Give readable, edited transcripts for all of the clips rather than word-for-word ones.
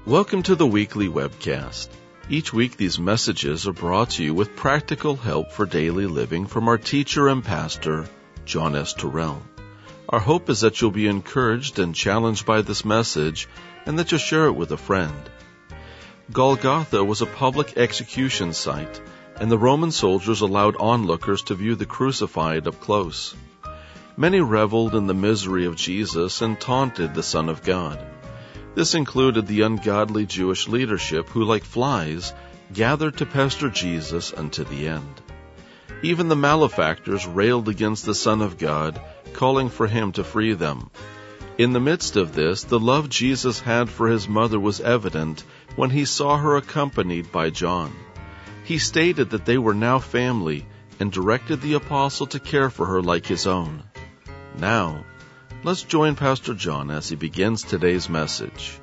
Welcome to the weekly webcast. Each week these messages are brought to you with practical help for daily living from our teacher and pastor, John S. Terrell. Our hope is that you'll be encouraged and challenged by this message and that you'll share it with a friend. Golgotha was a public execution site, and the Roman soldiers allowed onlookers to view the crucified up close. Many reveled in the misery of Jesus and taunted the Son of God. This included the ungodly Jewish leadership who, like flies, gathered to pester Jesus unto the end. Even the malefactors railed against the Son of God, calling for him to free them. In the midst of this, the love Jesus had for his mother was evident when he saw her accompanied by John. He stated that they were now family and directed the apostle to care for her like his own. Now, let's join Pastor John as he begins today's message.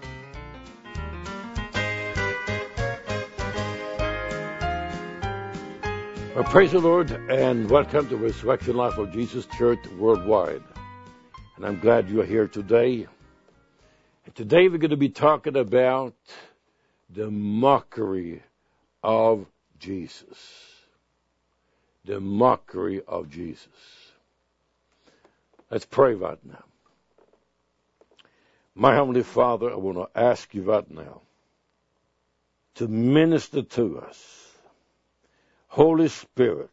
Well, praise the Lord, and welcome to Resurrection Life of Jesus Church Worldwide. And I'm glad you're here today. And today we're going to be talking about the mockery of Jesus. The mockery of Jesus. Let's pray right now. My Heavenly Father, I want to ask you right now to minister to us. Holy Spirit,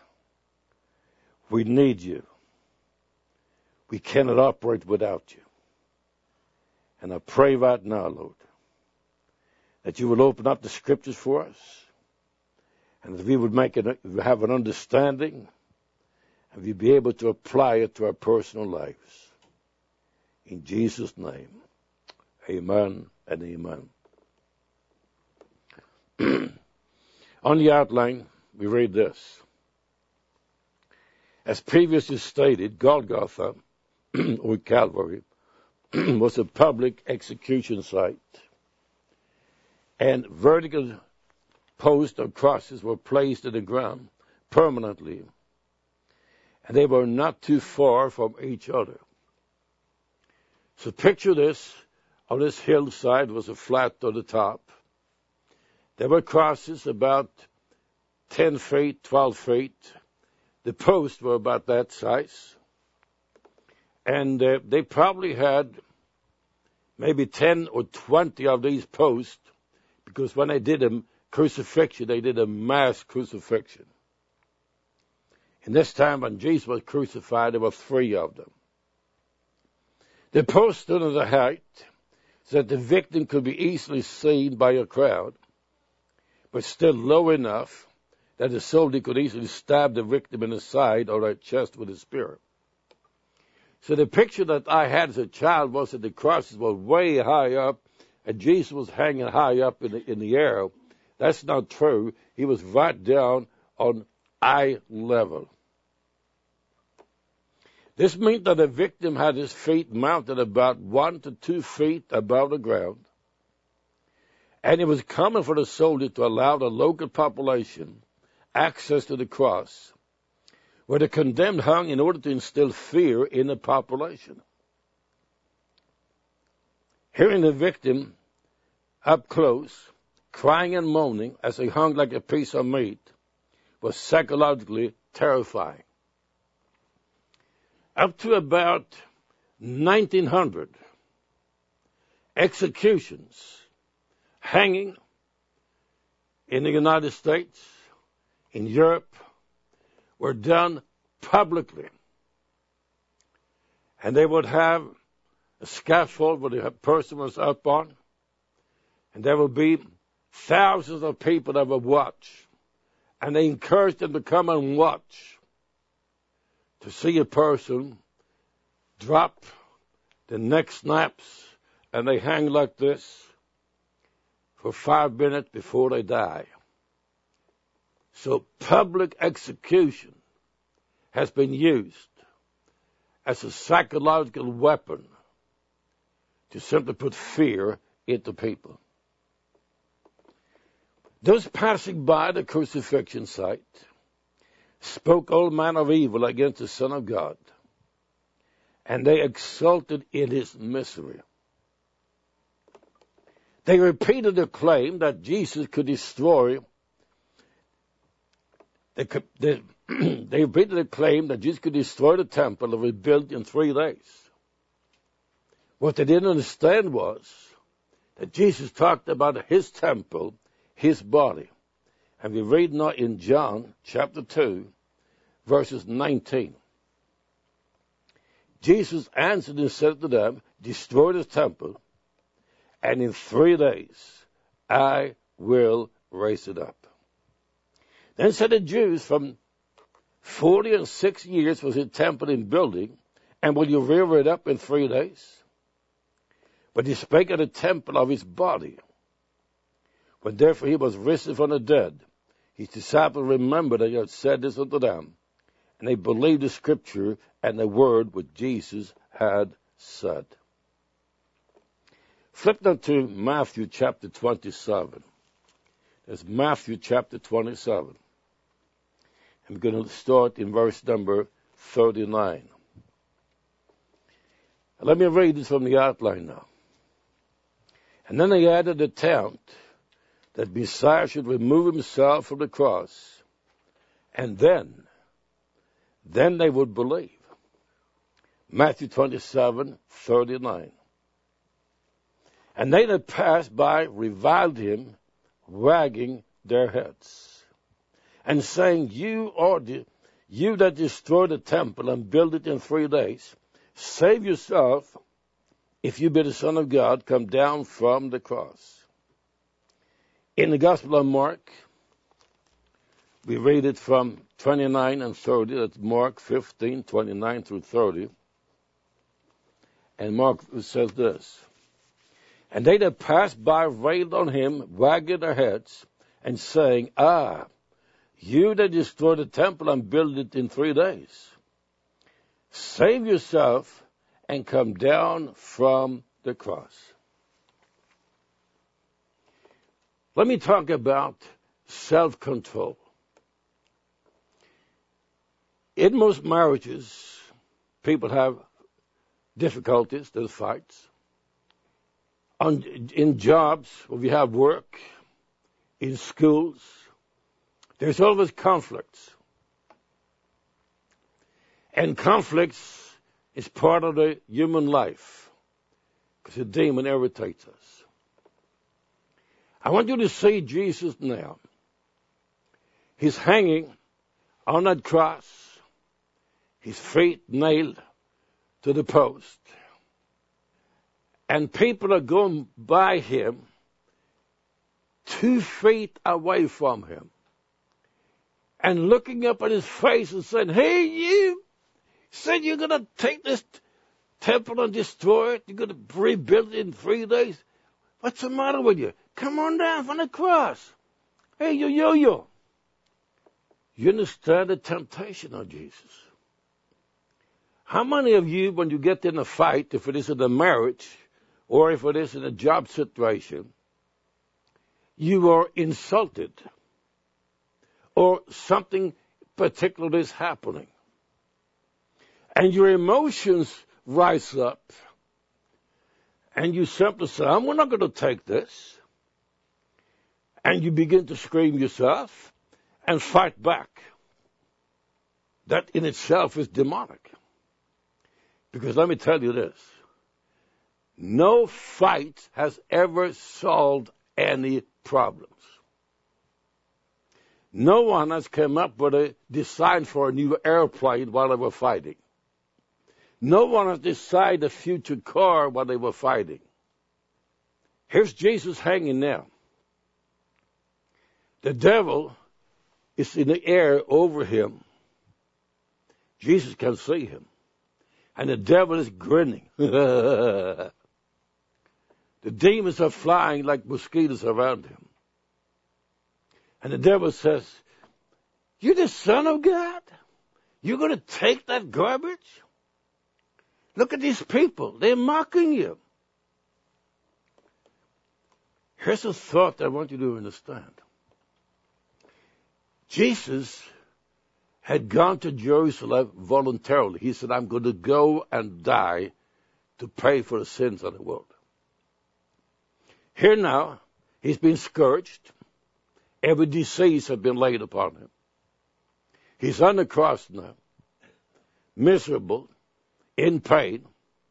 we need you. We cannot operate without you. And I pray right now, Lord, that you will open up the scriptures for us, and that we would have an understanding, and we'll be able to apply it to our personal lives. In Jesus' name, amen and amen. On the outline, we read this. As previously stated, Golgotha, or Calvary, was a public execution site, and vertical posts or crosses were placed in the ground permanently, and they were not too far from each other. So picture this. On this hillside was a flat on the top. There were crosses about 10 feet, 12 feet. The posts were about that size. And they probably had maybe 10 or 20 of these posts, because when they did a crucifixion, they did a mass crucifixion. In this time when Jesus was crucified, there were 3 of them. The posts stood at a height so that the victim could be easily seen by a crowd, but still low enough that the soldier could easily stab the victim in the side or the chest with a spear. So the picture that I had as a child was that the crosses were way high up, and Jesus was hanging high up in the air. That's not true. He was right down on eye level. This meant that the victim had his feet mounted about 1 to 2 feet above the ground, and it was common for the soldier to allow the local population access to the cross, where the condemned hung in order to instill fear in the population. Hearing the victim up close, crying and moaning as he hung like a piece of meat, was psychologically terrifying. Up to about 1900, executions, hanging in the United States, in Europe, were done publicly. And they would have a scaffold where the person was up on, and there would be thousands of people that would watch. And they encouraged them to come and watch, to see a person drop, the neck snaps, and they hang like this for 5 minutes before they die. So public execution has been used as a psychological weapon to simply put fear into people. Those passing by the crucifixion site spoke all manner of evil against the Son of God, and they exulted in his misery. They repeated the claim that Jesus could destroy. They repeated the claim that Jesus could destroy the temple and rebuild in 3 days. What they didn't understand was that Jesus talked about his temple, his body. And we read now in John chapter 2, verses 19. Jesus answered and said to them, destroy the temple, and in 3 days I will raise it up. Then said the Jews, from 40 and 6 years was the temple in building, and will you rear it up in 3 days? But he spake of the temple of his body. When therefore he was risen from the dead, his disciples remembered that he had said this unto them, and they believed the scripture and the word which Jesus had said. Flip now to Matthew chapter 27. There's Matthew chapter 27. I'm going to start in verse number 39. Let me read this from the outline now. And then they added a tent that Messiah should remove himself from the cross, and then they would believe. Matthew 27:39. And they that passed by reviled him, wagging their heads, and saying, you that destroy the temple and build it in 3 days, save yourself. If you be the Son of God, come down from the cross. In the Gospel of Mark, we read it from 29 and 30. That's Mark 15, 29 through 30. And Mark says this. And they that passed by railed on him, wagging their heads, and saying, you that destroy the temple and build it in 3 days, save yourself and come down from the cross. Let me talk about self-control. In most marriages, people have difficulties, there's fights. In jobs, where we have work, in schools, there's always conflicts. And conflicts is part of the human life, because the demon irritates us. I want you to see Jesus now. He's hanging on that cross, his feet nailed to the post. And people are going by him 2 feet away from him and looking up at his face and saying, hey, you said you're going to take this temple and destroy it? You're going to rebuild it in 3 days? What's the matter with you? Come on down from the cross. Hey, you. You understand the temptation of Jesus. How many of you, when you get in a fight, if it is in a marriage or if it is in a job situation, you are insulted or something particular is happening, and your emotions rise up, and you simply say, I'm not going to take this. And you begin to scream yourself and fight back. That in itself is demonic. Because let me tell you this. No fight has ever solved any problems. No one has come up with a design for a new airplane while they were fighting. No one has designed a future car while they were fighting. Here's Jesus hanging now. The devil is in the air over him. Jesus can see him. And the devil is grinning. The demons are flying like mosquitoes around him. And the devil says, you're the Son of God? You're going to take that garbage? Look at these people. They're mocking you. Here's a thought I want you to understand. Jesus had gone to Jerusalem voluntarily. He said, I'm going to go and die to pay for the sins of the world. Here now, he's been scourged. Every disease has been laid upon him. He's on the cross now, miserable, in pain,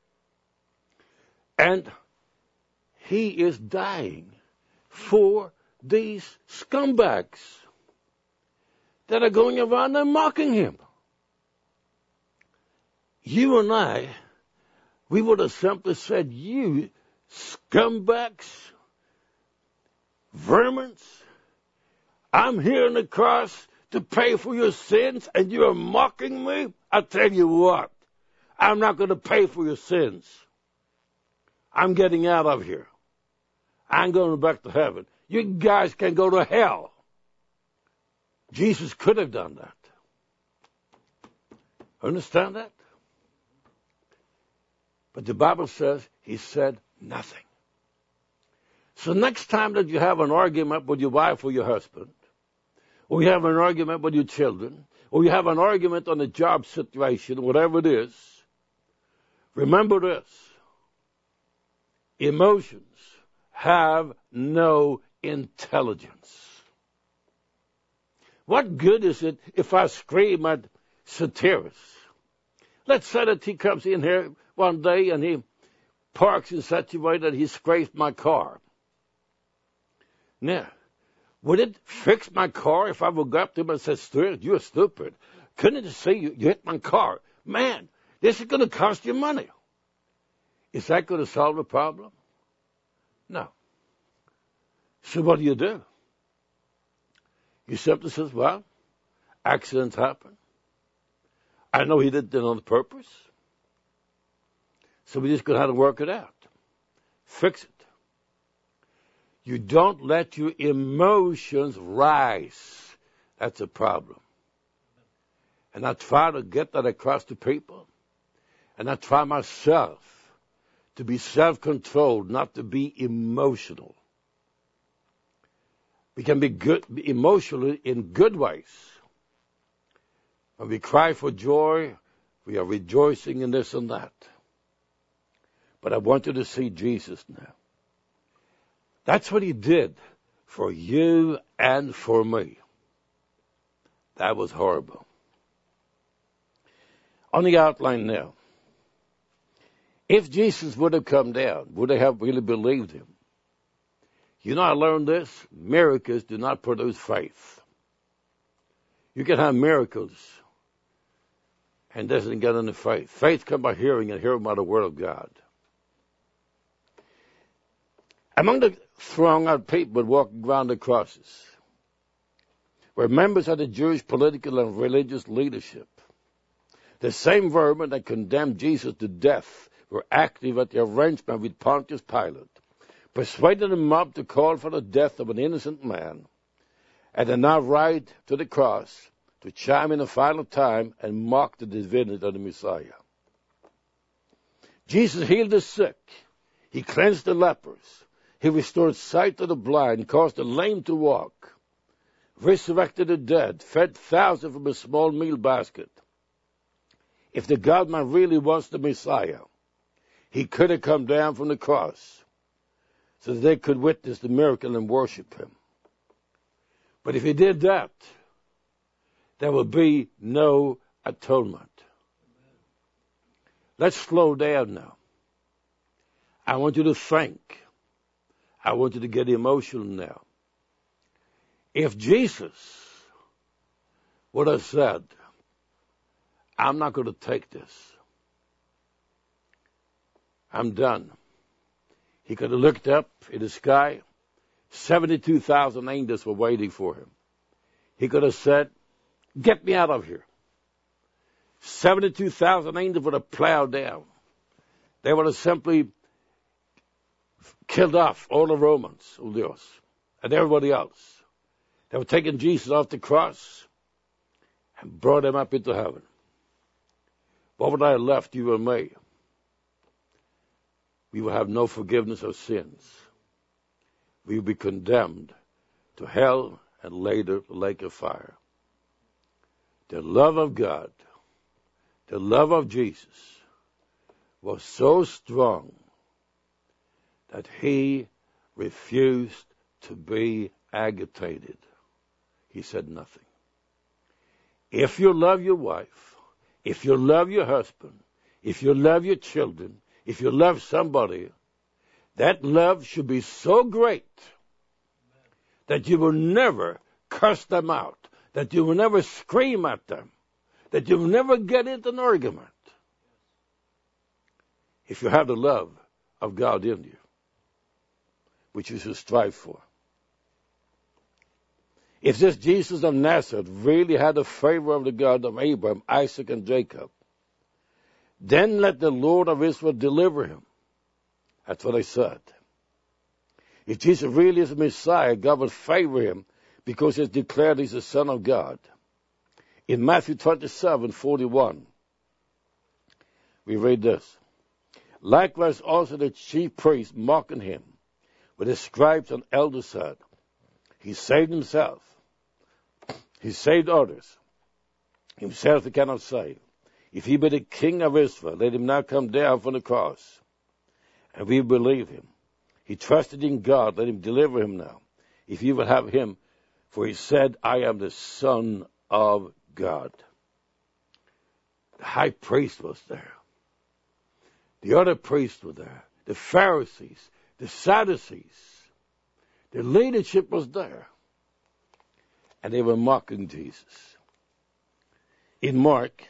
and he is dying for these scumbags that are going around and mocking him. You and I, we would have simply said, you scumbags, vermins, I'm here on the cross to pay for your sins, and you are mocking me? I tell you what, I'm not going to pay for your sins. I'm getting out of here. I'm going back to heaven. You guys can go to hell. Jesus could have done that. Understand that? But the Bible says he said nothing. So next time that you have an argument with your wife or your husband, or you have an argument with your children, or you have an argument on a job situation, whatever it is, remember this. Emotions have no intelligence. What good is it if I scream at Satyrus? Let's say that he comes in here one day and he parks in such a way that he scrapes my car. Now, would it fix my car if I would go up to him and say, Stuart, you're stupid. Couldn't you see you hit my car? Man, this is going to cost you money. Is that going to solve the problem? No. So what do? You simply says, well, accidents happen. I know he did it on purpose. So we just going to have to work it out. Fix it. You don't let your emotions rise. That's a problem. And I try to get that across to people. And I try myself to be self-controlled, not to be emotional. We can be emotional in good ways. When we cry for joy, we are rejoicing in this and that. But I want you to see Jesus now. That's what he did for you and for me. That was horrible. On the outline now. If Jesus would have come down, would they have really believed him? You know, I learned this. Miracles do not produce faith. You can have miracles and doesn't get any faith. Faith comes by hearing, and hearing by the word of God. Among the throng of people walking around the crosses were members of the Jewish political and religious leadership. The same vermin that condemned Jesus to death were active at the arrangement with Pontius Pilate, persuaded the mob to call for the death of an innocent man, and they now ride to the cross to chime in a final time and mock the divinity of the Messiah. Jesus healed the sick. He cleansed the lepers. He restored sight to the blind, caused the lame to walk, resurrected the dead, fed thousands from a small meal basket. If the God-man really was the Messiah, he could have come down from the cross so that they could witness the miracle and worship him. But if he did that, there would be no atonement. Let's slow down now. I want you to think. I want you to get emotional now. If Jesus would have said, I'm not going to take this. I'm done. He could have looked up in the sky. 72,000 angels were waiting for him. He could have said, get me out of here. 72,000 angels would have plowed down. They would have simply killed off all the Romans, and everybody else. They were taking Jesus off the cross and brought him up into heaven. What would I have left you and me? We will have no forgiveness of sins. We will be condemned to hell and later the lake of fire. The love of God, the love of Jesus was so strong that he refused to be agitated. He said nothing. If you love your wife, if you love your husband, if you love your children, if you love somebody, that love should be so great that you will never curse them out, that you will never scream at them, that you will never get into an argument. If you have the love of God in you, which you should strive for. If this Jesus of Nazareth really had the favor of the God of Abraham, Isaac, and Jacob, then let the Lord of Israel deliver him. That's what I said. If Jesus really is the Messiah, God will favor him because he's declared he's the Son of God. In Matthew 27:41, we read this. Likewise also the chief priests mocking him, with the scribes and elders said, he saved himself. He saved others. Himself he cannot save. If he be the King of Israel, let him now come down from the cross. And we believe him. He trusted in God, let him deliver him now. If you will have him, for he said, I am the Son of God. The high priest was there. The other priests were there. The Pharisees, the Sadducees. The leadership was there. And they were mocking Jesus. In Mark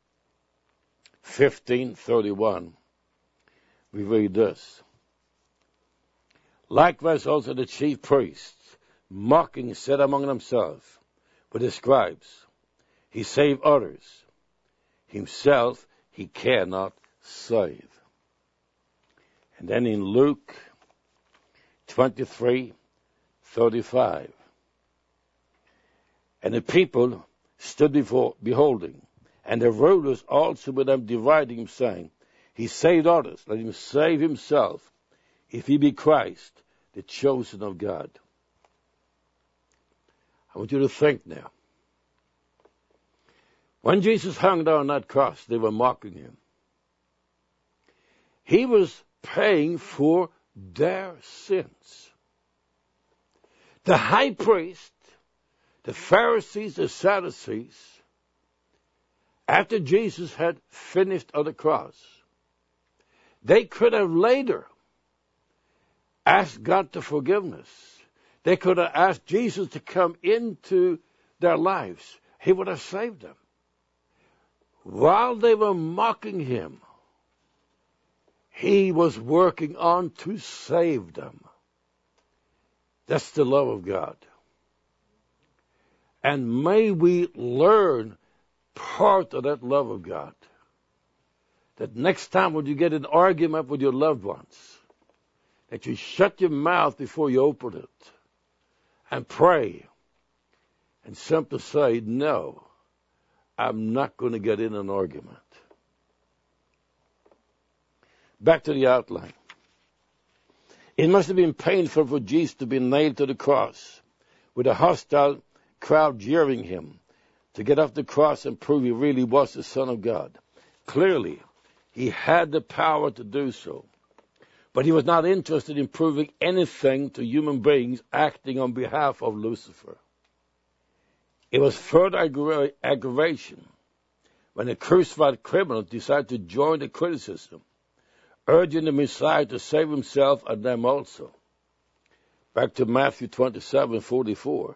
15:31, we read this. Likewise also the chief priests, mocking, said among themselves, with the scribes, he saved others. Himself he cannot save. And then in Luke 23:35, and the people stood before, beholding, and the rulers also with them dividing him, saying, he saved others, let him save himself, if he be Christ, the chosen of God. I want you to think now. When Jesus hung there on that cross, they were mocking him. He was paying for their sins. The high priest, the Pharisees, the Sadducees, after Jesus had finished on the cross, they could have later asked God for forgiveness. They could have asked Jesus to come into their lives. He would have saved them. While they were mocking him, he was working on to save them. That's the love of God. And may we learn part of that love of God. That next time when you get an argument with your loved ones, that you shut your mouth before you open it and pray and simply say, no, I'm not going to get in an argument. Back to the outline. It must have been painful for Jesus to be nailed to the cross with a hostile crowd jeering him to get off the cross and prove he really was the Son of God. Clearly, he had the power to do so. But he was not interested in proving anything to human beings acting on behalf of Lucifer. It was further aggravation when a crucified criminal decided to join the criticism, urging the Messiah to save himself and them also. Back to Matthew 27:44.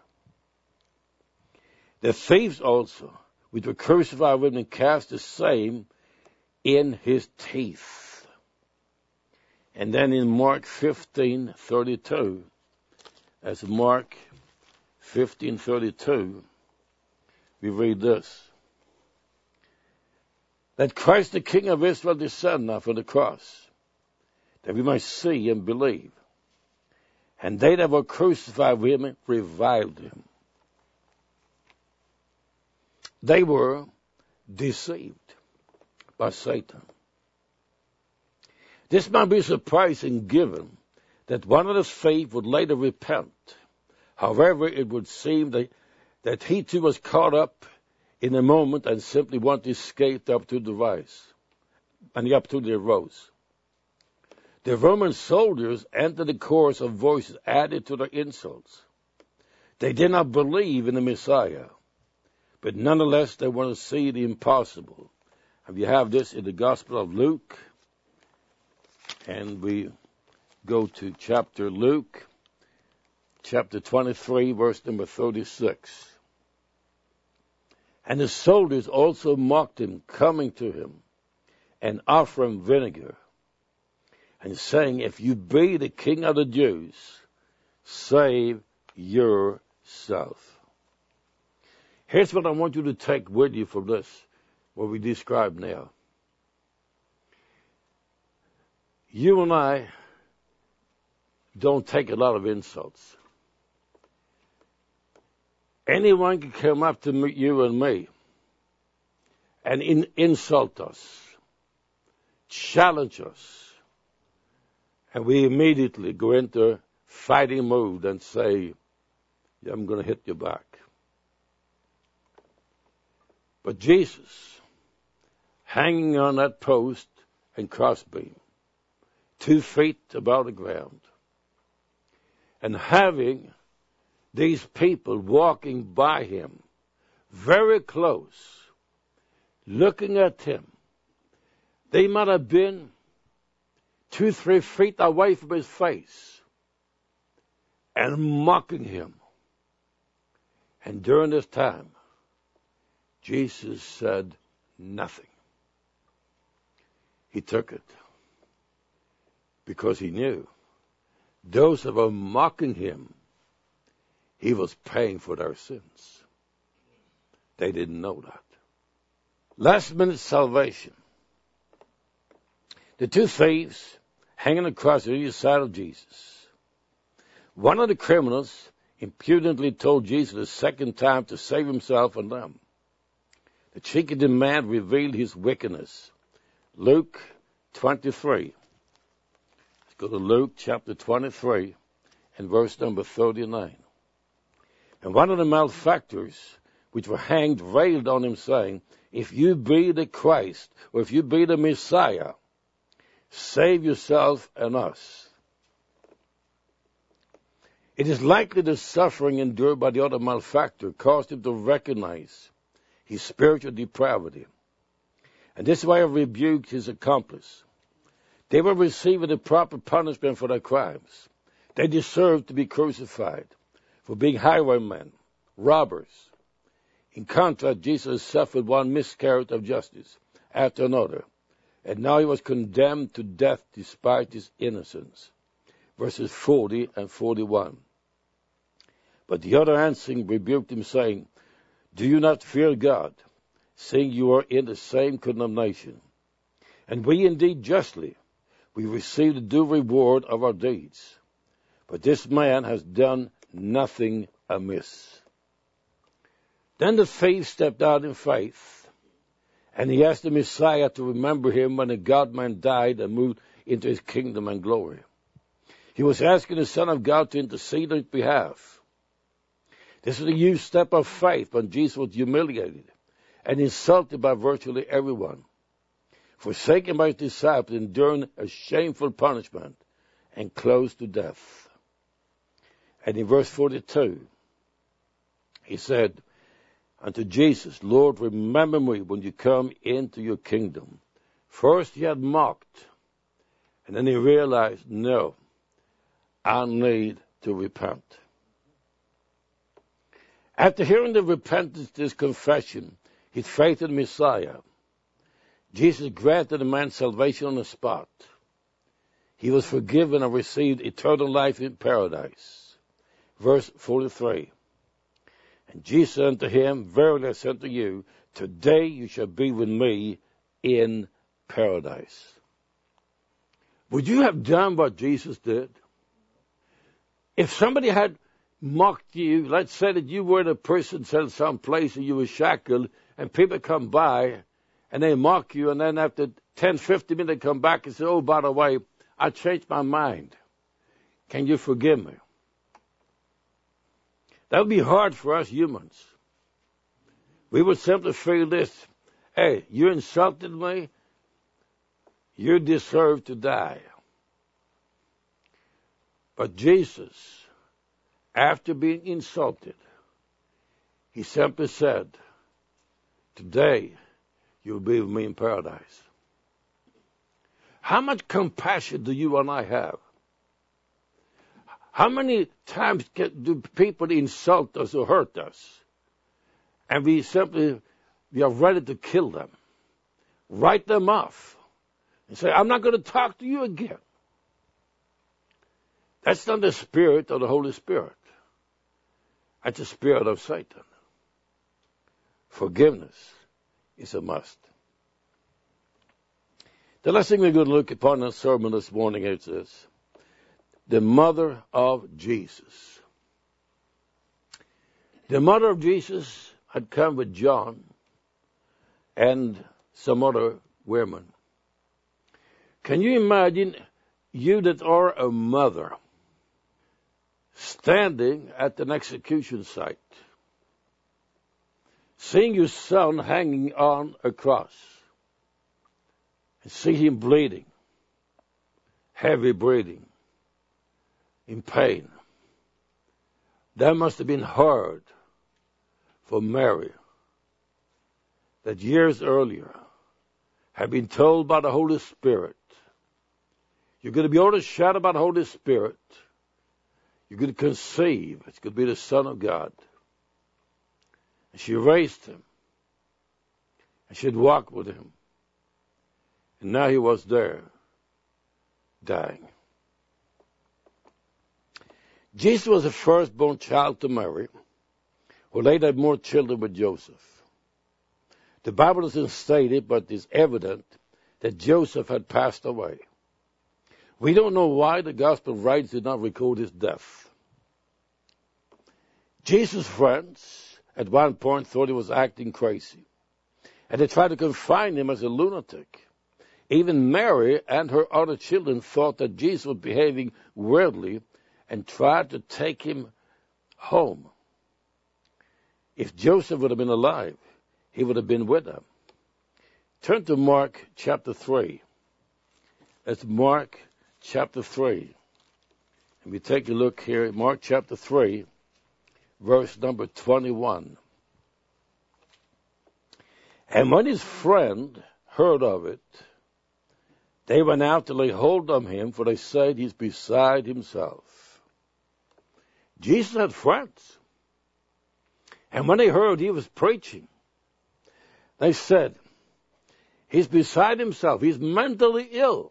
The thieves also, which were crucified with him, cast the same in his teeth. And then in Mark 15:32, as Mark 15:32, we read this. That Christ the King of Israel descend now from the cross, that we might see and believe. And they that were crucified with him reviled him. They were deceived by Satan. This might be surprising given that one of the thieves would later repent. However, it would seem that he too was caught up in a moment and simply wanted to escape the opportunity to rise. And the opportunity arose. The Roman soldiers entered the chorus of voices added to their insults. They did not believe in the Messiah, but nonetheless they want to see the impossible. And we have this in the Gospel of Luke, and we go to Luke, chapter 23, verse number 36. And the soldiers also mocked him, coming to him and offering vinegar, and saying, if you be the king of the Jews, save yourself. Here's what I want you to take with you from this, what we describe now. You and I don't take a lot of insults. Anyone can come up to you and me and insult us, challenge us, and we immediately go into fighting mode and say, yeah, I'm going to hit you back. But Jesus, hanging on that post and crossbeam, 2 feet above the ground, and having these people walking by him, very close, looking at him. They might have been 2-3 feet away from his face and mocking him. And during this time, Jesus said nothing. He took it because he knew those that were mocking him, he was paying for their sins. They didn't know that. Last minute salvation. The 2 thieves hanging across the other side of Jesus. One of the criminals impudently told Jesus a second time to save himself and them. The cheeky man revealed his wickedness. Luke 23. Let's go to Luke chapter 23 and verse number 39. And one of the malefactors which were hanged railed on him, saying, if you be the Christ, or if you be the Messiah, save yourself and us. It is likely the suffering endured by the other malefactor caused him to recognize his spiritual depravity. And this is why he rebuked his accomplice. They were receiving the proper punishment for their crimes. They deserved to be crucified for being highwaymen, robbers. In contrast, Jesus suffered one miscarriage of justice after another, and now he was condemned to death despite his innocence. Verses 40 and 41. But the other answering rebuked him, saying, do you not fear God, seeing you are in the same condemnation? And we indeed justly, we receive the due reward of our deeds. But this man has done nothing amiss. Then the thief stepped out in faith, and he asked the Messiah to remember him when the God-man died and moved into his kingdom and glory. He was asking the Son of God to intercede on his behalf. This is a huge step of faith when Jesus was humiliated and insulted by virtually everyone, forsaken by his disciples, enduring a shameful punishment and close to death. And in verse 42, he said unto Jesus, Lord, remember me when you come into your kingdom. First he had mocked, and then he realized, no, I need to repent. After hearing the repentance, this confession, his faith in the Messiah, Jesus granted the man salvation on the spot. He was forgiven and received eternal life in paradise. Verse 43. And Jesus said unto him, verily I say unto you, today you shall be with me in paradise. Would you have done what Jesus did? If somebody had mocked you, let's say that you were in a prison cell someplace and you were shackled, and people come by and they mock you, and then after 10, 15 minutes they come back and say, oh, by the way, I changed my mind. Can you forgive me? That would be hard for us humans. We would simply feel this, hey, you insulted me, you deserve to die. But Jesus, after being insulted, he simply said, today you'll be with me in paradise. How much compassion do you and I have? How many times do people insult us or hurt us? And we are ready to kill them, write them off, and say, I'm not going to talk to you again. That's not the spirit of the Holy Spirit. That's the spirit of Satan. Forgiveness is a must. The last thing we're going to look upon in the sermon this morning is this: the mother of Jesus. The mother of Jesus had come with John and some other women. Can you imagine, you that are a mother, standing at an execution site, seeing your son hanging on a cross, and see him bleeding, heavy breathing, in pain? That must have been hard for Mary, that years earlier had been told by the Holy Spirit, you're going to be overshadowed by the Holy Spirit. You're going to conceive. It's going to be the Son of God. And she raised him. And she'd walked with him. And now he was there, dying. Jesus was the firstborn child to Mary, who later had more children with Joseph. The Bible doesn't state it, but it's evident that Joseph had passed away. We don't know why the gospel writers did not record his death. Jesus' friends at one point thought he was acting crazy, and they tried to confine him as a lunatic. Even Mary and her other children thought that Jesus was behaving weirdly and tried to take him home. If Joseph would have been alive, he would have been with them. Turn to Mark chapter 3. That's Mark chapter 3. And we take a look here at Mark chapter 3, verse number 21. And when his friend heard of it, they went out to lay hold on him, for they said he's beside himself. Jesus had friends. And when they heard he was preaching, they said, he's beside himself. He's mentally ill.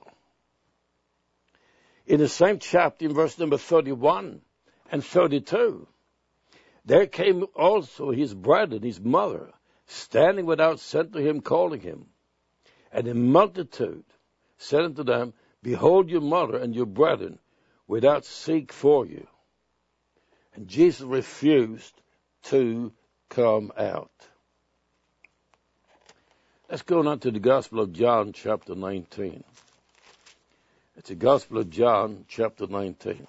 In the same chapter, in verse number 31 and 32, there came also his brother and his mother, standing without, sent to him, calling him. And the multitude said unto them, behold your mother and your brethren, without seek for you. And Jesus refused to come out. Let's go now to the Gospel of John, chapter 19. It's the Gospel of John, chapter 19.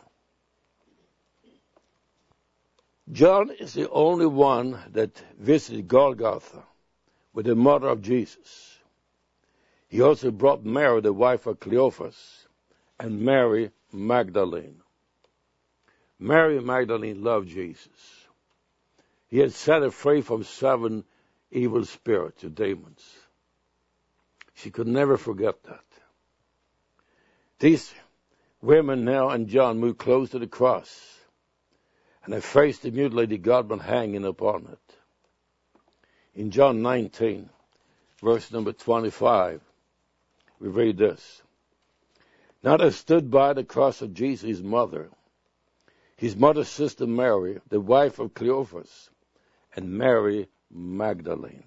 John is the only one that visited Golgotha with the mother of Jesus. He also brought Mary, the wife of Cleophas, and Mary Magdalene. Mary Magdalene loved Jesus. He had set her free from 7 evil spirits or demons. She could never forget that. These women now and John moved close to the cross, and they faced the mutilated God-man hanging upon it. In John 19, verse number 25, we read this. Now there stood by the cross of Jesus his mother's sister Mary, the wife of Cleophas, and Mary Magdalene.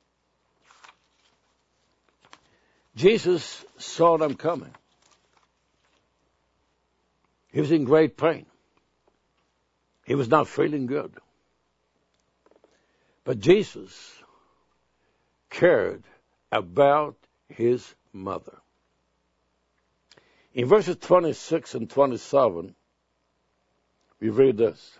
Jesus saw them coming. He was in great pain. He was not feeling good. But Jesus cared about his mother. In verses 26 and 27, we read this.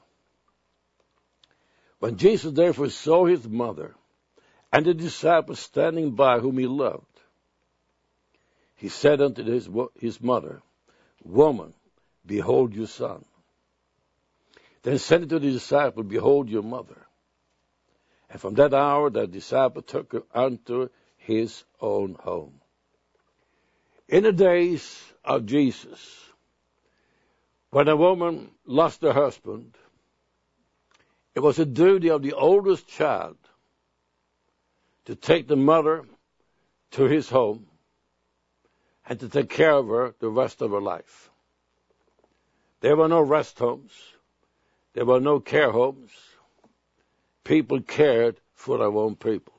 When Jesus therefore saw his mother and the disciples standing by whom he loved, he said unto his mother, Woman, behold your son. Then said to the disciple, behold your mother. And from that hour the disciple took her unto his own home. In the days of Jesus, when a woman lost her husband, it was the duty of the oldest child to take the mother to his home and to take care of her the rest of her life. There were no rest homes. There were no care homes. People cared for their own people.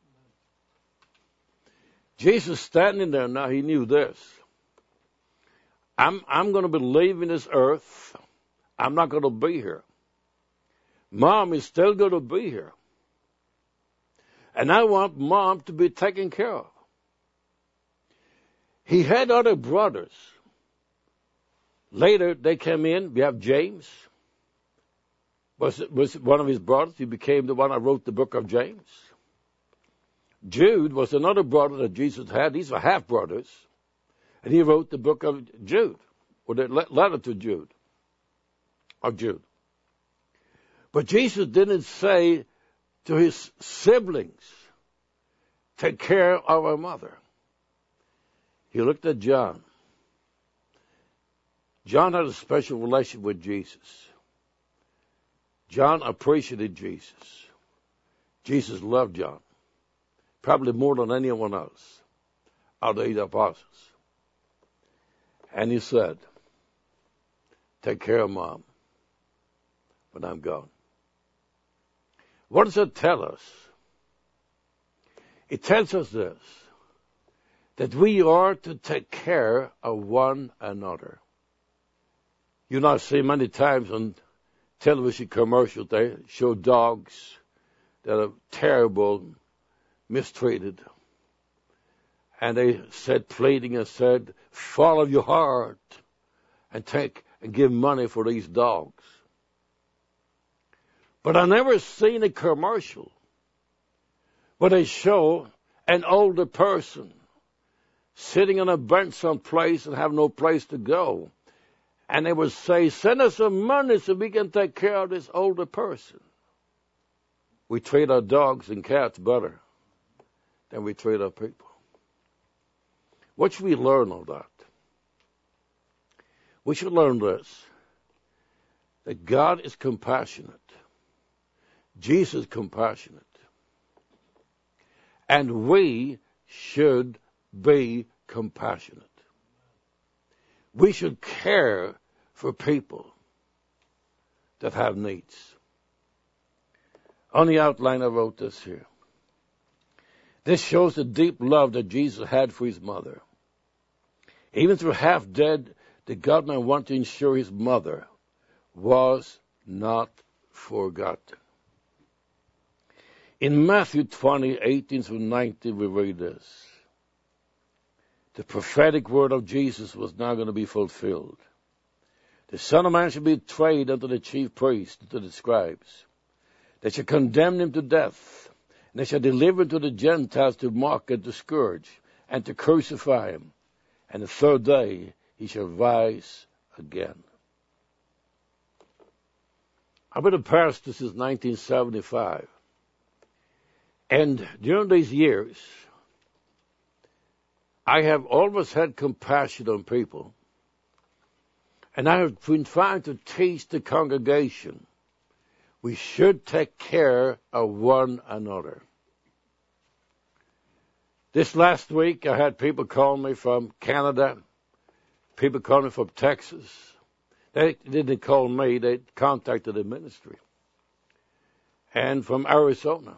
Jesus standing there now, he knew this. I'm going to be leaving this earth. I'm not going to be here. Mom is still going to be here. And I want Mom to be taken care of. He had other brothers. Later, they came in. We have James. Was one of his brothers. He became the one that wrote the book of James. Jude was another brother that Jesus had. These were half-brothers. And he wrote the book of Jude, or the letter to Jude, of Jude. But Jesus didn't say to his siblings, take care of our mother. He looked at John. John had a special relationship with Jesus. John appreciated Jesus. Jesus loved John, probably more than anyone else out of the 8 apostles. And he said, take care of Mom when I'm gone. What does it tell us? It tells us this, that we are to take care of one another. You know, I see many times on television commercials, they show dogs that are terrible, mistreated. And they said, pleading and said, follow your heart and give money for these dogs. But I never seen a commercial where they show an older person sitting on a bench someplace and have no place to go. And they would say, send us some money so we can take care of this older person. We treat our dogs and cats better than we treat our people. What should we learn of that? We should learn this, that God is compassionate. Jesus is compassionate. And we should be compassionate. We should care for people that have needs. On the outline, I wrote this here. This shows the deep love that Jesus had for his mother. Even through half dead, the God-man wanted to ensure his mother was not forgotten. In Matthew 20:18-19, we read this. The prophetic word of Jesus was now going to be fulfilled. The Son of Man shall be betrayed unto the chief priests, to the scribes. They shall condemn him to death, and they shall deliver him to the Gentiles to mock and to scourge, and to crucify him. And the third day he shall rise again. I've been a pastor since 1975. And during these years, I have always had compassion on people. And I have been trying to teach the congregation we should take care of one another. This last week, I had people call me from Canada, people call me from Texas. They didn't call me, they contacted the ministry. And from Arizona.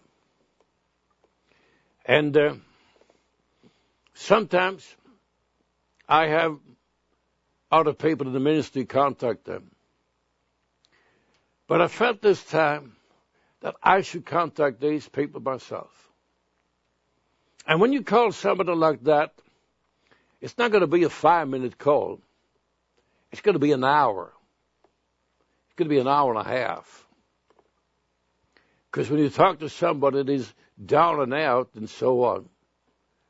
And sometimes I have other people in the ministry contact them. But I felt this time that I should contact these people myself. And when you call somebody like that, it's not going to be a 5-minute call. It's going to be an hour. It's going to be an hour and a half. Because when you talk to somebody that is down and out and so on,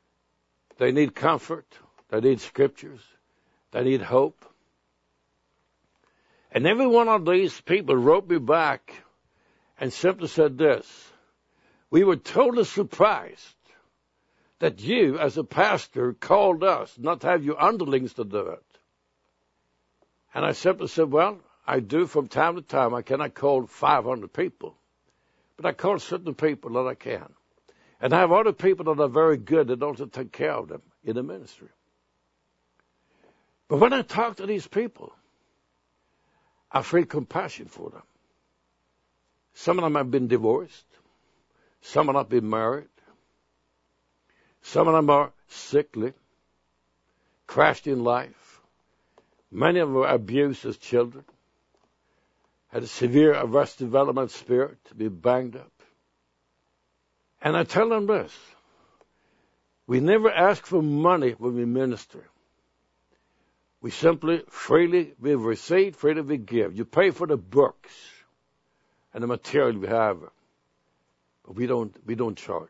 they need comfort. They need scriptures. They need hope. And every one of these people wrote me back and simply said this: we were totally surprised that you, as a pastor, called us, not have your underlings to do it. And I simply said, well, I do from time to time. I cannot call 500 people, but I call certain people that I can. And I have other people that are very good that also take care of them in the ministry. But when I talk to these people, I feel compassion for them. Some of them have been divorced. Some of them have been married. Some of them are sickly, crashed in life. Many of them were abused as children, had a severe arrested development spirit, to be banged up. And I tell them this: we never ask for money when we minister. We simply freely we receive, freely we give. You pay for the books and the material we have, but we don't charge.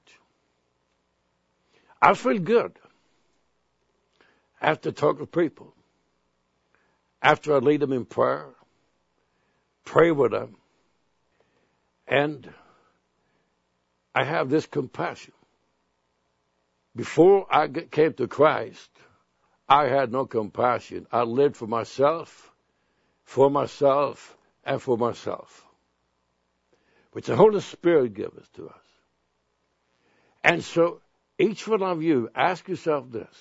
I feel good after talking to people, after I lead them in prayer, pray with them, and I have this compassion. Before I came to Christ, I had no compassion. I lived for myself, and for myself, which the Holy Spirit gives us to us. And so each one of you, ask yourself this: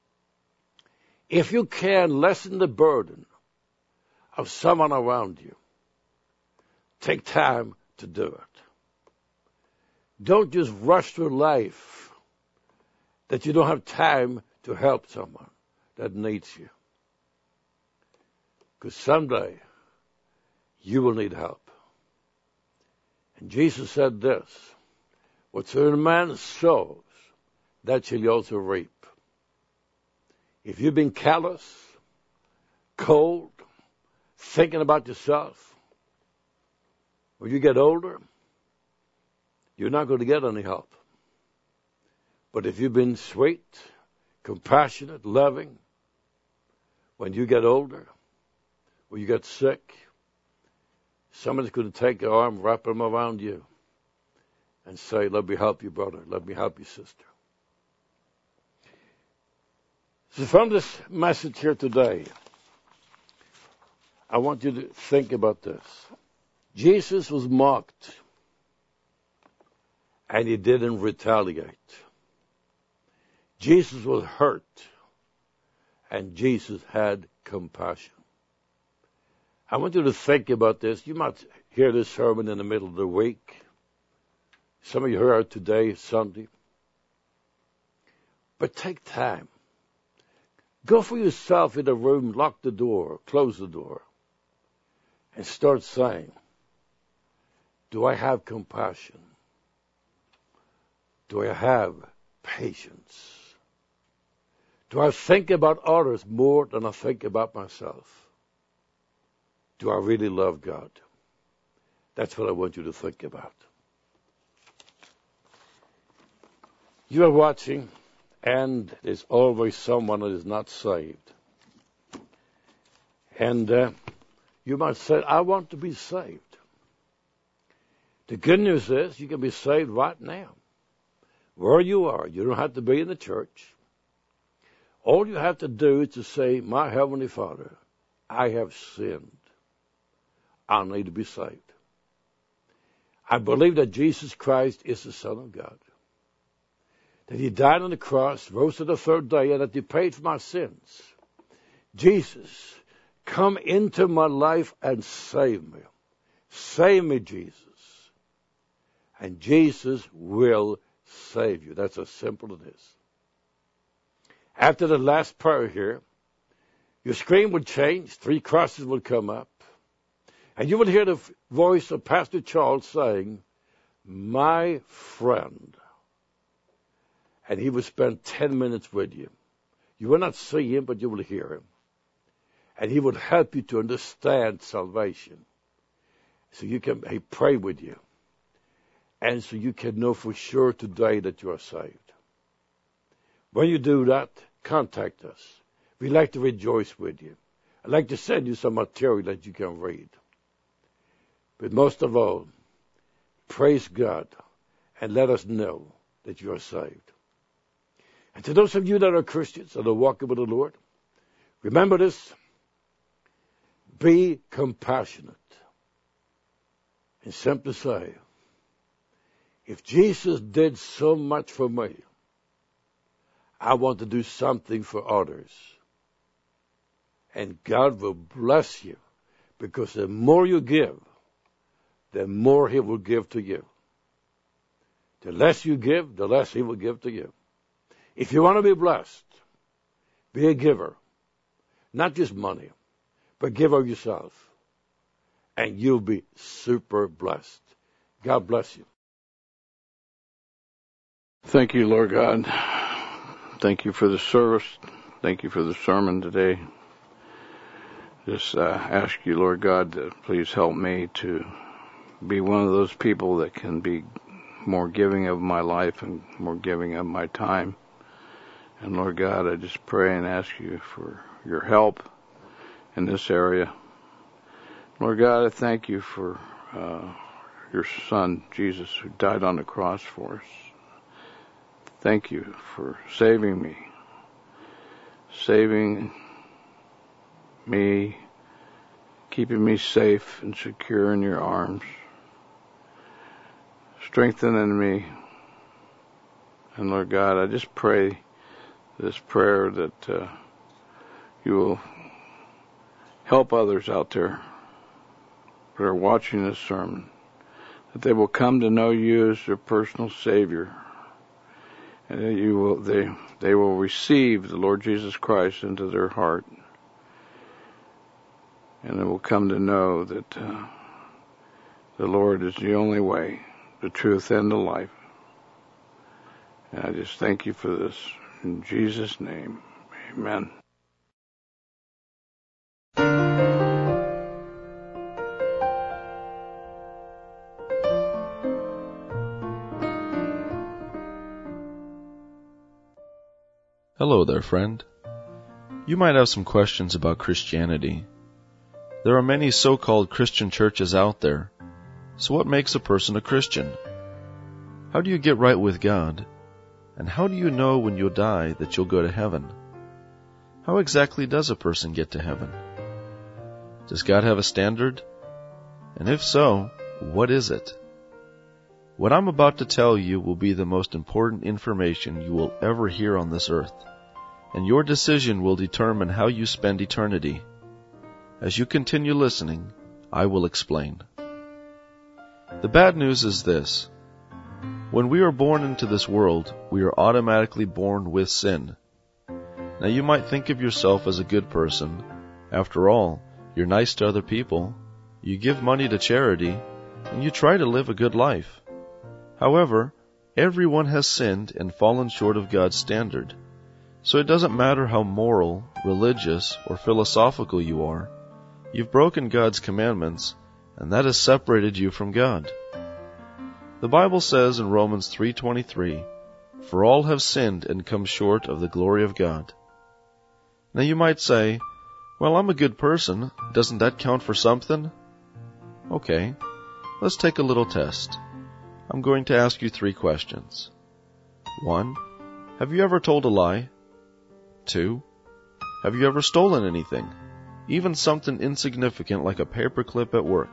if you can lessen the burden of someone around you, take time to do it. Don't just rush through life that you don't have time to help someone that needs you. Because someday you will need help. And Jesus said this: whatsoever a man sows, that shall he also reap. If you've been callous, cold, thinking about yourself, when you get older, you're not going to get any help. But if you've been sweet, compassionate, loving, when you get older, when you get sick, somebody's going to take your arm, wrap them around you, and say, let me help you, brother. Let me help you, sister. So from this message here today, I want you to think about this. Jesus was mocked, and he didn't retaliate. Jesus was hurt, and Jesus had compassion. I want you to think about this. You might hear this sermon in the middle of the week. Some of you heard it today, Sunday. But take time. Go for yourself in the room, lock the door, close the door, and start saying, do I have compassion? Do I have patience? Do I think about others more than I think about myself? Do I really love God? That's what I want you to think about. You are watching, and there's always someone that is not saved. And you might say, I want to be saved. The good news is you can be saved right now. Where you are, you don't have to be in the church. All you have to do is to say, my Heavenly Father, I have sinned. I need to be saved. I believe that Jesus Christ is the Son of God, that he died on the cross, rose on the third day, and that he paid for my sins. Jesus, come into my life and save me. Save me, Jesus. And Jesus will save you. That's as simple as it is. After the last prayer here, your screen would change, 3 crosses would come up, and you would hear the voice of Pastor Charles saying, my friend. And he would spend 10 minutes with you. You will not see him, but you will hear him. And he would help you to understand salvation. So you can pray with you. And so you can know for sure today that you are saved. When you do that, contact us. We like to rejoice with you. I'd like to send you some material that you can read. But most of all, praise God and let us know that you are saved. And to those of you that are Christians and are walking with the Lord, remember this: be compassionate. And simply say, if Jesus did so much for me, I want to do something for others. And God will bless you, because the more you give, the more He will give to you. The less you give, the less He will give to you. If you want to be blessed, be a giver. Not just money, but give of yourself. And you'll be super blessed. God bless you. Thank you, Lord God. Thank you for the service. Thank you for the sermon today. Just ask you, Lord God, to please help me to be one of those people that can be more giving of my life and more giving of my time. And Lord God, I just pray and ask you for your help in this area. Lord God, I thank you for your Son, Jesus, who died on the cross for us. Thank you for saving me, keeping me safe and secure in your arms, strengthening me. And Lord God, I just pray this prayer that you will help others out there that are watching this sermon, that they will come to know you as their personal Savior, and that they will receive the Lord Jesus Christ into their heart, and they will come to know that the Lord is the only way, the truth, and the life. And I just thank you for this. In Jesus' name, amen. Hello there, friend. You might have some questions about Christianity. There are many so-called Christian churches out there. So what makes a person a Christian? How do you get right with God? And how do you know when you'll die that you'll go to heaven? How exactly does a person get to heaven? Does God have a standard? And if so, what is it? What I'm about to tell you will be the most important information you will ever hear on this earth, and your decision will determine how you spend eternity. As you continue listening, I will explain. The bad news is this: when we are born into this world, we are automatically born with sin. Now you might think of yourself as a good person. After all, you're nice to other people, you give money to charity, and you try to live a good life. However, everyone has sinned and fallen short of God's standard. So it doesn't matter how moral, religious, or philosophical you are. You've broken God's commandments, and that has separated you from God. The Bible says in Romans 3:23, "For all have sinned and come short of the glory of God." Now you might say, "Well, I'm a good person. Doesn't that count for something?" Okay, let's take a little test. I'm going to ask you 3 questions. 1. Have you ever told a lie? 2. Have you ever stolen anything? Even something insignificant like a paperclip at work?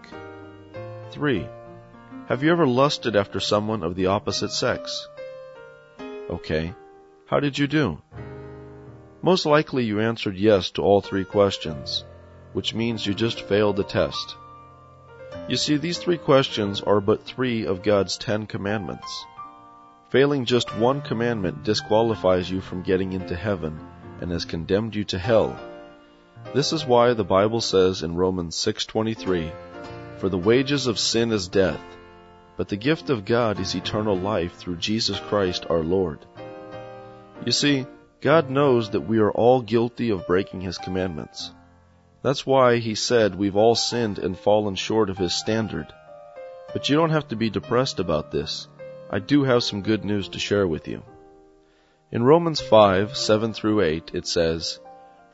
3. Have you ever lusted after someone of the opposite sex? Okay, how did you do? Most likely you answered yes to all 3 questions, which means you just failed the test. You see, these 3 questions are but 3 of God's 10 commandments. Failing just one commandment disqualifies you from getting into heaven and has condemned you to hell. This is why the Bible says in Romans 6:23, "For the wages of sin is death, but the gift of God is eternal life through Jesus Christ our Lord." You see, God knows that we are all guilty of breaking His commandments. That's why He said we've all sinned and fallen short of His standard. But you don't have to be depressed about this. I do have some good news to share with you. In Romans 5:7-8 it says,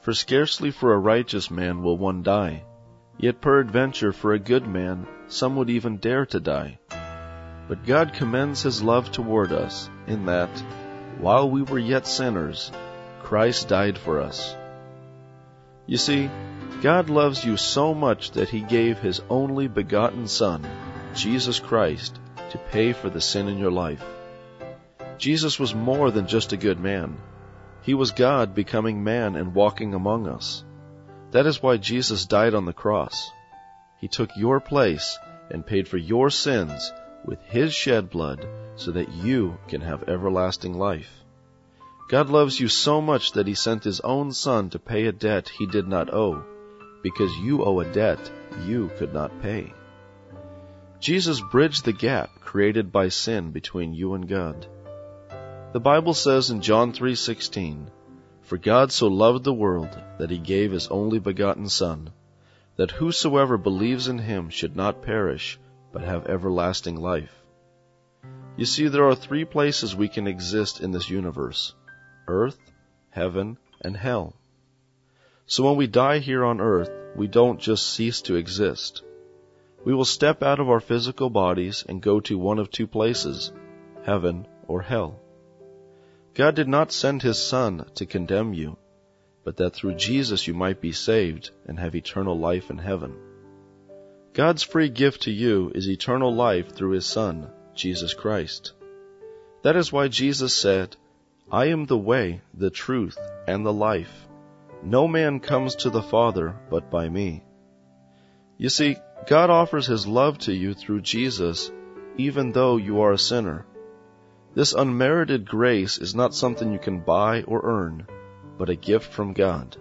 For scarcely for a righteous man will one die, yet peradventure for a good man some would even dare to die. But God commends his love toward us, in that, while we were yet sinners, Christ died for us. You see, God loves you so much that he gave his only begotten Son, Jesus Christ, to pay for the sin in your life. Jesus was more than just a good man. He was God becoming man and walking among us. That is why Jesus died on the cross. He took your place and paid for your sins with his shed blood so that you can have everlasting life. God loves you so much that he sent his own Son to pay a debt he did not owe, because you owe a debt you could not pay. Jesus bridged the gap created by sin between you and God. The Bible says in John 3:16, "For God so loved the world that he gave his only begotten Son, that whosoever believes in him should not perish, but have everlasting life." You see, there are 3 places we can exist in this universe: earth, heaven, and hell. So when we die here on earth, we don't just cease to exist. We will step out of our physical bodies and go to one of 2 places, heaven or hell. God did not send his Son to condemn you, but that through Jesus you might be saved and have eternal life in heaven. God's free gift to you is eternal life through his Son, Jesus Christ. That is why Jesus said, "I am the way, the truth, and the life. No man comes to the Father but by me." You see, God offers his love to you through Jesus, even though you are a sinner. This unmerited grace is not something you can buy or earn, but a gift from God.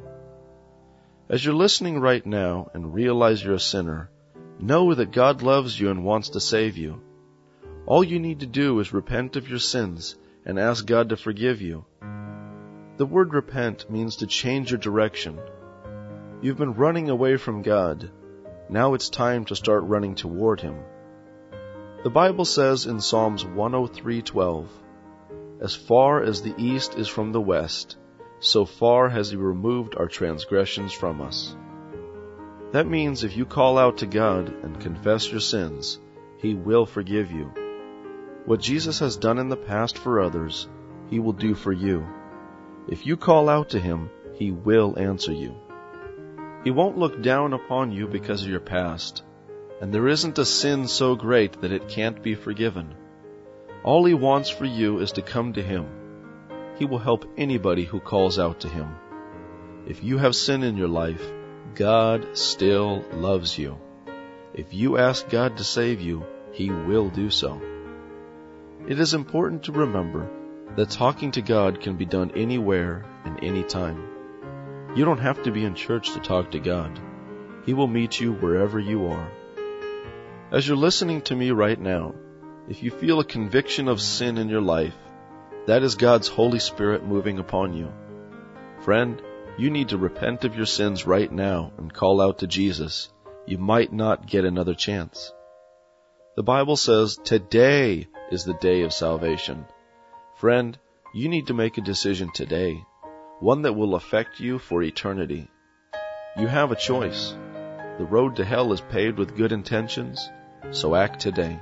As you're listening right now and realize you're a sinner, know that God loves you and wants to save you. All you need to do is repent of your sins and ask God to forgive you. The word repent means to change your direction. You've been running away from God. Now it's time to start running toward him. The Bible says in Psalms 103:12, "As far as the east is from the west, so far has he removed our transgressions from us." That means if you call out to God and confess your sins, he will forgive you. What Jesus has done in the past for others, he will do for you. If you call out to him, he will answer you. He won't look down upon you because of your past, and there isn't a sin so great that it can't be forgiven. All he wants for you is to come to him. He will help anybody who calls out to him. If you have sin in your life, God still loves you. If you ask God to save you, he will do so. It is important to remember that talking to God can be done anywhere and anytime. You don't have to be in church to talk to God. He will meet you wherever you are. As you're listening to me right now, if you feel a conviction of sin in your life, that is God's Holy Spirit moving upon you. Friend, you need to repent of your sins right now and call out to Jesus. You might not get another chance. The Bible says today is the day of salvation. Friend, you need to make a decision today, one that will affect you for eternity. You have a choice. The road to hell is paved with good intentions, so act today.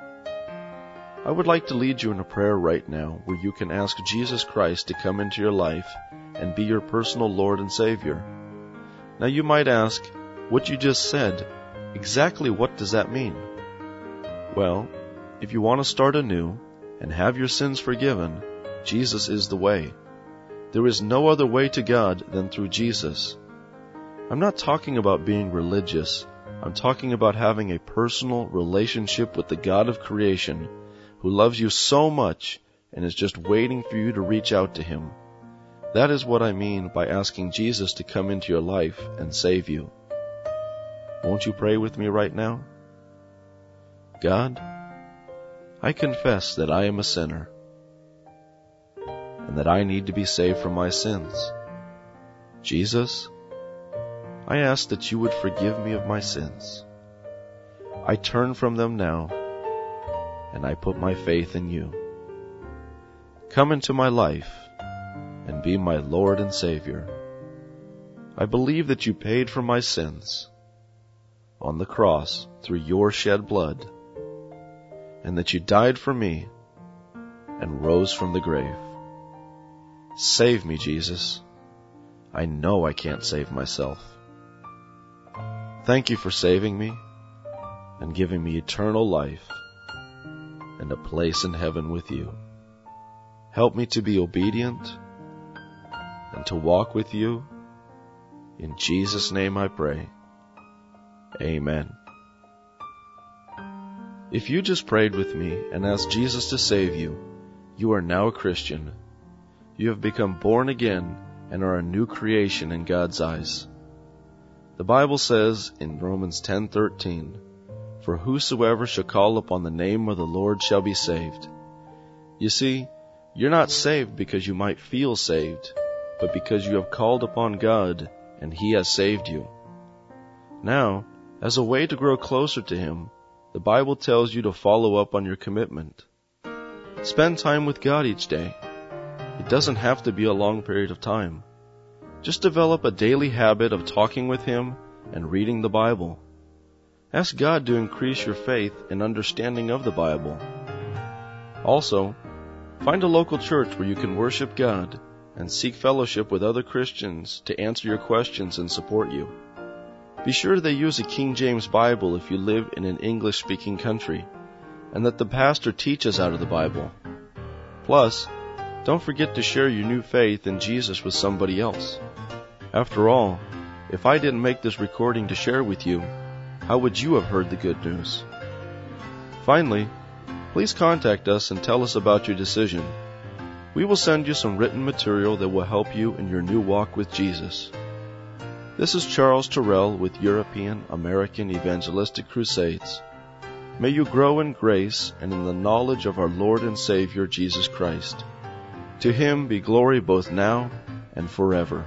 I would like to lead you in a prayer right now where you can ask Jesus Christ to come into your life and be your personal Lord and Savior. Now you might ask, what you just said, exactly what does that mean? Well, if you want to start anew and have your sins forgiven, Jesus is the way. There is no other way to God than through Jesus. I'm not talking about being religious. I'm talking about having a personal relationship with the God of creation who loves you so much and is just waiting for you to reach out to him. That is what I mean by asking Jesus to come into your life and save you. Won't you pray with me right now? God, I confess that I am a sinner and that I need to be saved from my sins. Jesus, I ask that you would forgive me of my sins. I turn from them now, and I put my faith in you. Come into my life and be my Lord and Savior. I believe that you paid for my sins on the cross through your shed blood, and that you died for me and rose from the grave. Save me, Jesus. I know I can't save myself. Thank you for saving me and giving me eternal life and a place in heaven with you. Help me to be obedient and to walk with you. In Jesus' name I pray. Amen. If you just prayed with me and asked Jesus to save you, you are now a Christian. You have become born again and are a new creation in God's eyes. The Bible says in Romans 10:13, "For whosoever shall call upon the name of the Lord shall be saved." You see, you're not saved because you might feel saved, but because you have called upon God and He has saved you. Now, as a way to grow closer to Him, the Bible tells you to follow up on your commitment. Spend time with God each day. It doesn't have to be a long period of time. Just develop a daily habit of talking with Him and reading the Bible. Ask God to increase your faith and understanding of the Bible. Also, find a local church where you can worship God and seek fellowship with other Christians to answer your questions and support you. Be sure they use a King James Bible if you live in an English-speaking country, and that the pastor teaches out of the Bible. Plus, don't forget to share your new faith in Jesus with somebody else. After all, if I didn't make this recording to share with you, how would you have heard the good news? Finally, please contact us and tell us about your decision. We will send you some written material that will help you in your new walk with Jesus. This is Charles Terrell with European American Evangelistic Crusades. May you grow in grace and in the knowledge of our Lord and Savior Jesus Christ. To Him be glory both now and forever.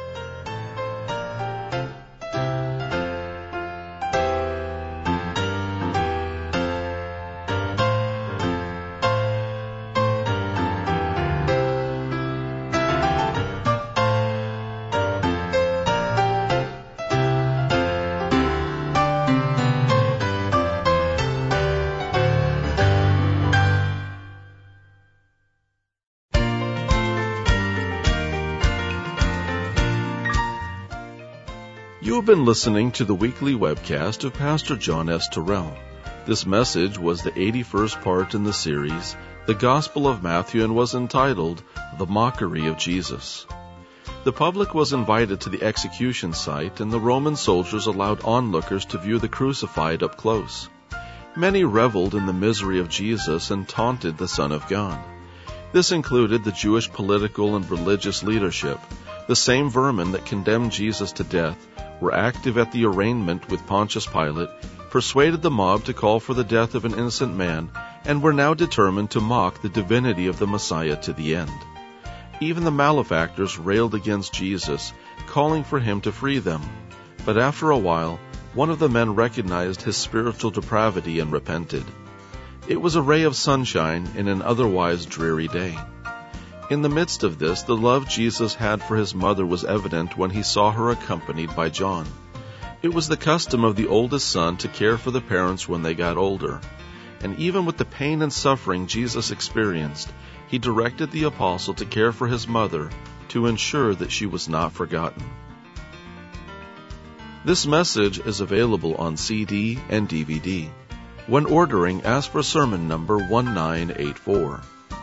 You have been listening to the weekly webcast of Pastor John S. Terrell. This message was the 81st part in the series, The Gospel of Matthew, and was entitled, The Mockery of Jesus. The public was invited to the execution site, and the Roman soldiers allowed onlookers to view the crucified up close. Many reveled in the misery of Jesus and taunted the Son of God. This included the Jewish political and religious leadership. The same vermin that condemned Jesus to death were active at the arraignment with Pontius Pilate, persuaded the mob to call for the death of an innocent man, and were now determined to mock the divinity of the Messiah to the end. Even the malefactors railed against Jesus, calling for him to free them. But after a while, one of the men recognized his spiritual depravity and repented. It was a ray of sunshine in an otherwise dreary day. In the midst of this, the love Jesus had for his mother was evident when he saw her accompanied by John. It was the custom of the oldest son to care for the parents when they got older. And even with the pain and suffering Jesus experienced, he directed the apostle to care for his mother to ensure that she was not forgotten. This message is available on CD and DVD. When ordering, ask for sermon number 1984.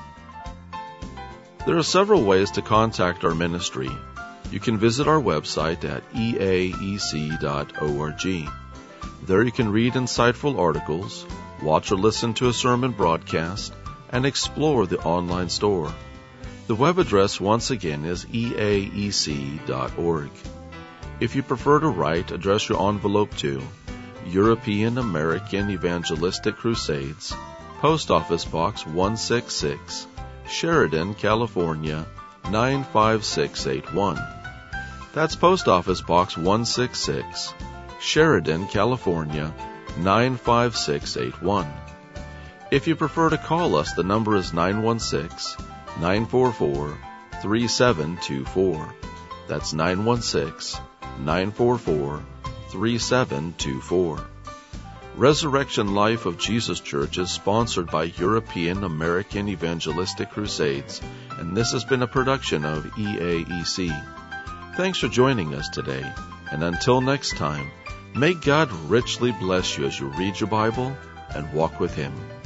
There are several ways to contact our ministry. You can visit our website at eaec.org. There you can read insightful articles, watch or listen to a sermon broadcast, and explore the online store. The web address once again is eaec.org. If you prefer to write, address your envelope to European American Evangelistic Crusades, Post Office Box 166, Sheridan, California, 95681. That's Post Office Box 166, Sheridan, California, 95681. If you prefer to call us, the number is 916-944-3724. That's 916 888-944-3724. Resurrection Life of Jesus Church is sponsored by European American Evangelistic Crusades, and this has been a production of EAEC. Thanks for joining us today, and until next time, may God richly bless you as you read your Bible and walk with Him.